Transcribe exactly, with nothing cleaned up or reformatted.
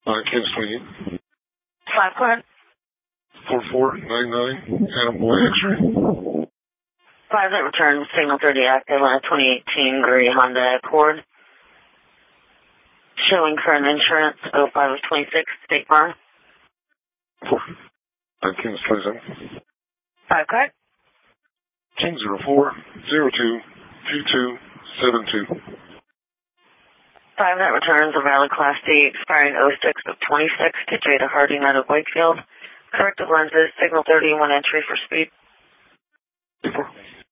Uh, Ken Sweeney. Five, go ahead. four four nine nine, Adam Boy X-ray. Five, that return, signal thirty active on a twenty eighteen gray Honda Accord. Showing current insurance, oh five of twenty-six, State Farm. Four. Uh, Ken Sleason. Five, go ahead. King zero four zero two two two seven two. Five, that returns a valid Class D expiring oh six of twenty-six to Jada Harding out of Wakefield. Corrective lenses, signal thirty, one entry for speed. Four.